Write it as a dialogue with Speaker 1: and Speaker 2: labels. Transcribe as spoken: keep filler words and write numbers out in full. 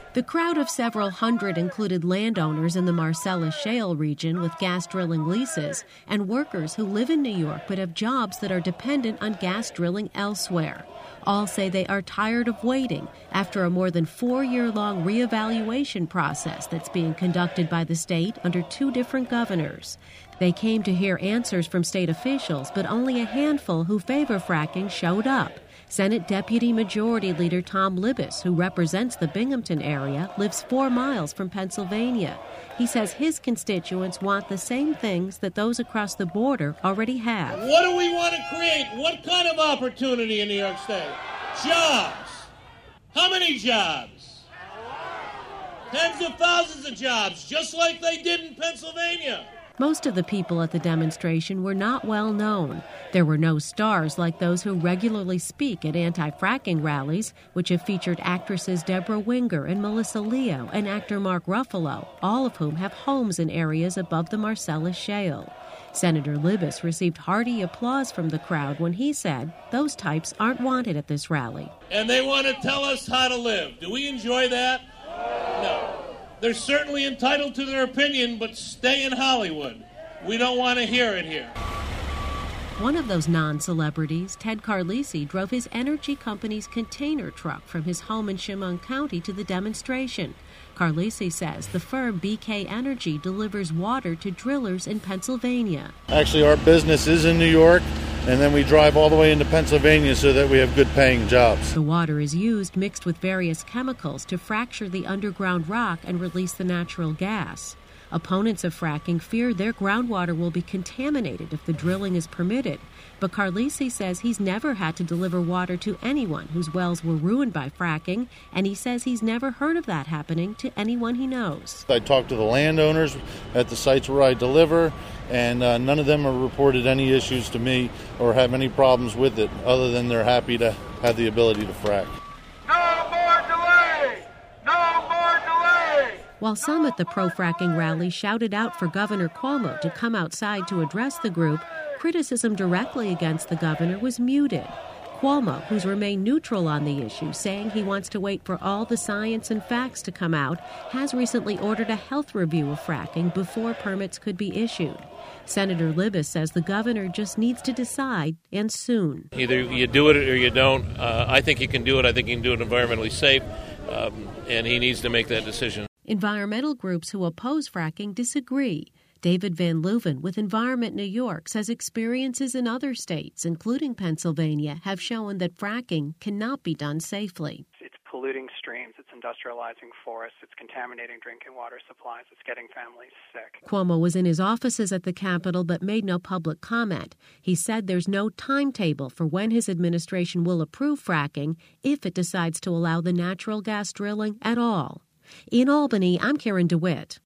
Speaker 1: The crowd of several hundred included landowners in the Marcellus Shale region with gas drilling leases and workers who live in New York but have jobs that are dependent on gas drilling elsewhere. All say they are tired of waiting after a more than four-year-long reevaluation process that's being conducted by the state under two different governors. They came to hear answers from state officials, but only a handful who favor fracking showed up. Senate Deputy Majority Leader Tom Libbis, who represents the Binghamton area, lives four miles from Pennsylvania. He says his constituents want the same things that those across the border already have.
Speaker 2: What do we want to create? What kind of opportunity in New York State? Jobs. How many jobs? Tens of thousands of jobs, just like they did in Pennsylvania.
Speaker 1: Most of the people at the demonstration were not well known. There were no stars like those who regularly speak at anti-fracking rallies, which have featured actresses Deborah Winger and Melissa Leo and actor Mark Ruffalo, all of whom have homes in areas above the Marcellus Shale. Senator Libbis received hearty applause from the crowd when he said those types aren't wanted at this rally.
Speaker 2: And they want to tell us how to live. Do we enjoy that? No. They're certainly entitled to their opinion, but stay in Hollywood. We don't want to hear it here.
Speaker 1: One of those non-celebrities, Ted Carlisi, drove his energy company's container truck from his home in Chemung County to the demonstration. Carlisi says the firm B K Energy delivers water to drillers in Pennsylvania.
Speaker 3: Actually, our business is in New York, and then we drive all the way into Pennsylvania so that we have good-paying jobs.
Speaker 1: The water is used mixed with various chemicals to fracture the underground rock and release the natural gas. Opponents of fracking fear their groundwater will be contaminated if the drilling is permitted. But Carlisi says he's never had to deliver water to anyone whose wells were ruined by fracking, and he says he's never heard of that happening to anyone he knows.
Speaker 3: I talked to the landowners at the sites where I deliver, and uh, none of them have reported any issues to me or have any problems with it, other than they're happy to have the ability to frack.
Speaker 4: No more delay! No more delay!
Speaker 1: While some at the pro-fracking rally shouted out for Governor Cuomo to come outside to address the group, criticism directly against the governor was muted. Cuomo, who's remained neutral on the issue, saying he wants to wait for all the science and facts to come out, has recently ordered a health review of fracking before permits could be issued. Senator Libbis says the governor just needs to decide, and soon.
Speaker 5: Either you do it or you don't. Uh, I think you can do it. I think you can do it environmentally safe, um, and he needs to make that decision.
Speaker 1: Environmental groups who oppose fracking disagree. David Van Leuven with Environment New York says experiences in other states, including Pennsylvania, have shown that fracking cannot be done safely.
Speaker 6: It's polluting streams, it's industrializing forests, it's contaminating drinking water supplies, it's getting families sick.
Speaker 1: Cuomo was in his offices at the Capitol but made no public comment. He said there's no timetable for when his administration will approve fracking if it decides to allow the natural gas drilling at all. In Albany, I'm Karen DeWitt.